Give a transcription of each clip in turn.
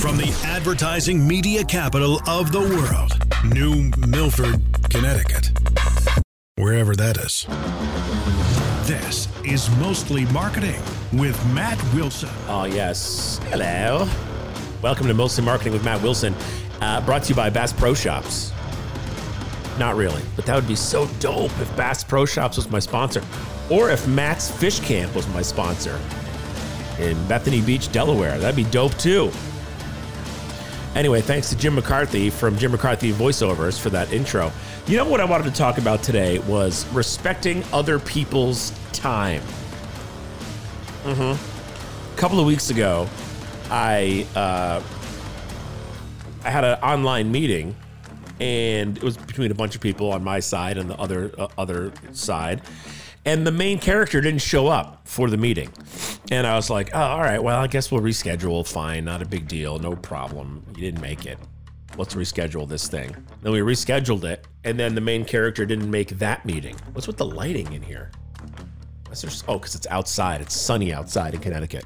From the advertising media capital of the world, New Milford, Connecticut. Wherever that is. This is Mostly Marketing with Matt Wilson. Oh, yes. Hello. Welcome to Mostly Marketing with Matt Wilson. Brought to you by Bass Pro Shops. Not really, but that would be so dope if Bass Pro Shops was my sponsor. Or if Matt's Fish Camp was my sponsor in Bethany Beach, Delaware. That'd be dope too. Anyway, thanks to Jim McCarthy from Jim McCarthy Voiceovers for that intro. You know what I wanted to talk about today was respecting other people's time. A couple of weeks ago, I had an online meeting, and it was between a bunch of people on my side and the other side. And the main character didn't show up for the meeting. And I was like, oh, all right, well, I guess we'll reschedule. Fine, not a big deal, no problem. You didn't make it. Let's reschedule this thing. Then we rescheduled it, and then the main character didn't make that meeting. What's with the lighting in here? Oh, because it's outside. It's sunny outside in Connecticut.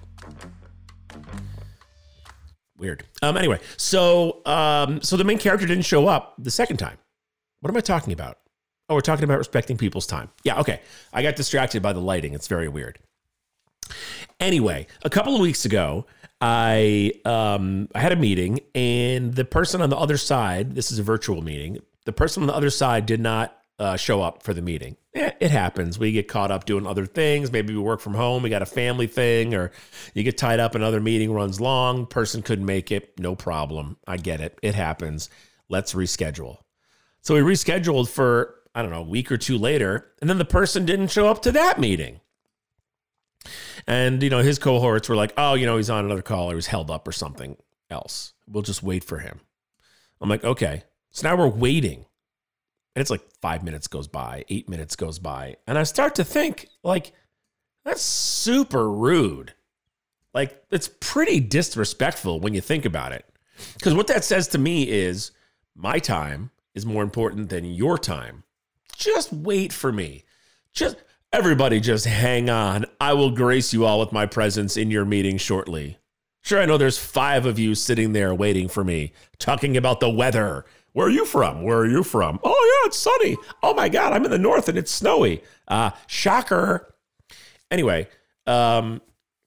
Weird. Anyway, so the main character didn't show up the second time. What am I talking about? Oh, we're talking about respecting people's time. Yeah, okay. I got distracted by the lighting. It's very weird. Anyway, a couple of weeks ago, I had a meeting, and the person on the other side, this is a virtual meeting, the person on the other side did not show up for the meeting. It happens. We get caught up doing other things. Maybe we work from home. We got a family thing, or you get tied up, another meeting runs long. Person couldn't make it. No problem. I get it. It happens. Let's reschedule. So we rescheduled for, I don't know, a week or two later, and then the person didn't show up to that meeting. And, his cohorts were like, oh, he's on another call, or he was held up or something else. We'll just wait for him. I'm like, okay. So now we're waiting. And it's like 5 minutes goes by, 8 minutes goes by. And I start to think, like, that's super rude. Like, it's pretty disrespectful when you think about it. Because what that says to me is my time is more important than your time. Just wait for me. Everybody just hang on. I will grace you all with my presence in your meeting shortly. Sure, I know there's 5 of you sitting there waiting for me, talking about the weather. Where are you from? Where are you from? Oh, yeah, it's sunny. Oh, my God, I'm in the north and it's snowy. Shocker. Anyway, I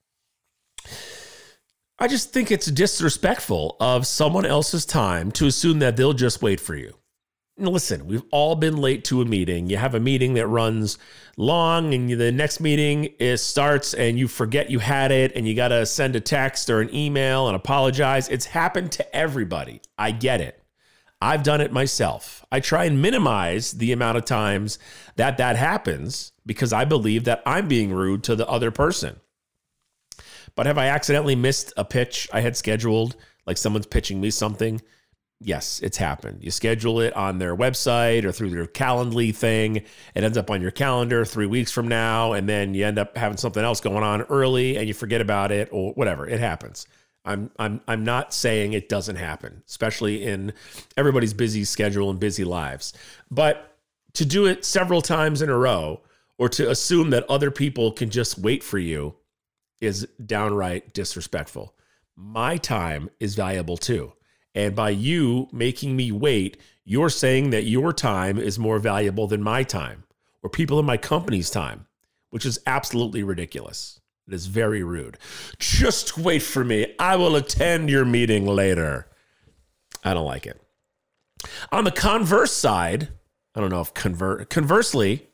just think it's disrespectful of someone else's time to assume that they'll just wait for you. Now, listen, we've all been late to a meeting. You have a meeting that runs long, and the next meeting starts and you forget you had it, and you got to send a text or an email and apologize. It's happened to everybody. I get it. I've done it myself. I try and minimize the amount of times that happens because I believe that I'm being rude to the other person. But have I accidentally missed a pitch I had scheduled, like someone's pitching me something? Yes, it's happened. You schedule it on their website or through their Calendly thing. It ends up on your calendar 3 weeks from now, and then you end up having something else going on early and you forget about it or whatever. It happens. I'm not saying it doesn't happen, especially in everybody's busy schedule and busy lives. But to do it several times in a row, or to assume that other people can just wait for you, is downright disrespectful. My time is valuable too. And by you making me wait, you're saying that your time is more valuable than my time, or people in my company's time, which is absolutely ridiculous. It is very rude. Just wait for me. I will attend your meeting later. I don't like it. On the converse side, I don't know if conversely,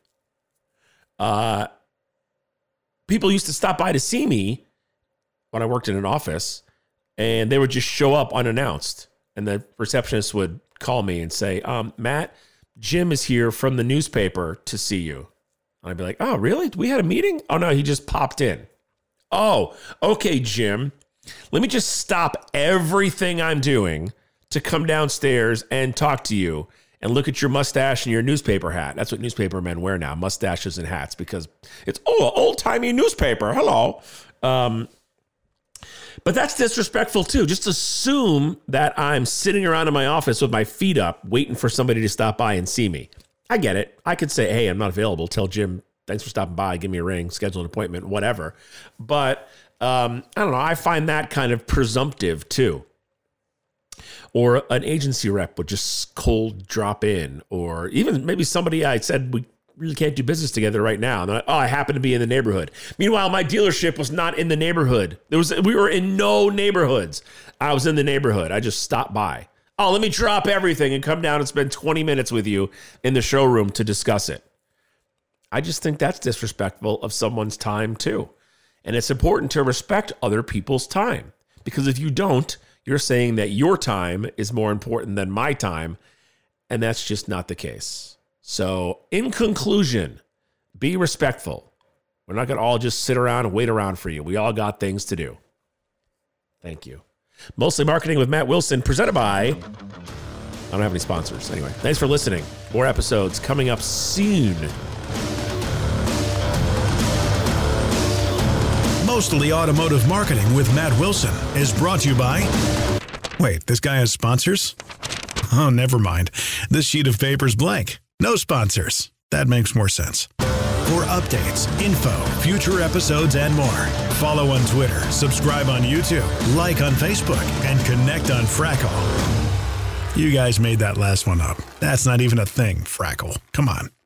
people used to stop by to see me when I worked in an office, and they would just show up unannounced. And the receptionist would call me and say, Matt, Jim is here from the newspaper to see you. And I'd be like, oh, really? We had a meeting? Oh, no, he just popped in. Oh, okay, Jim. Let me just stop everything I'm doing to come downstairs and talk to you and look at your mustache and your newspaper hat. That's what newspaper men wear now, mustaches and hats, because it's, old-timey newspaper. Hello. But that's disrespectful too. Just assume that I'm sitting around in my office with my feet up, waiting for somebody to stop by and see me. I get it. I could say, hey, I'm not available. Tell Jim, thanks for stopping by. Give me a ring, schedule an appointment, whatever. But I don't know. I find that kind of presumptive too. Or an agency rep would just cold drop in, or even maybe somebody I said we really can't do business together right now. And they're like, oh, I happen to be in the neighborhood. Meanwhile, my dealership was not in the neighborhood. We were in no neighborhoods. I was in the neighborhood. I just stopped by. Oh, let me drop everything and come down and spend 20 minutes with you in the showroom to discuss it. I just think that's disrespectful of someone's time too. And it's important to respect other people's time, because if you don't, you're saying that your time is more important than my time. And that's just not the case. So in conclusion, be respectful. We're not going to all just sit around and wait around for you. We all got things to do. Thank you. Mostly Marketing with Matt Wilson, presented by... I don't have any sponsors. Anyway, thanks for listening. More episodes coming up soon. Mostly Automotive Marketing with Matt Wilson is brought to you by... Wait, this guy has sponsors? Oh, never mind. This sheet of paper's blank. No sponsors. That makes more sense. For updates, info, future episodes, and more, follow on Twitter, subscribe on YouTube, like on Facebook, and connect on Frackle. You guys made that last one up. That's not even a thing, Frackle. Come on.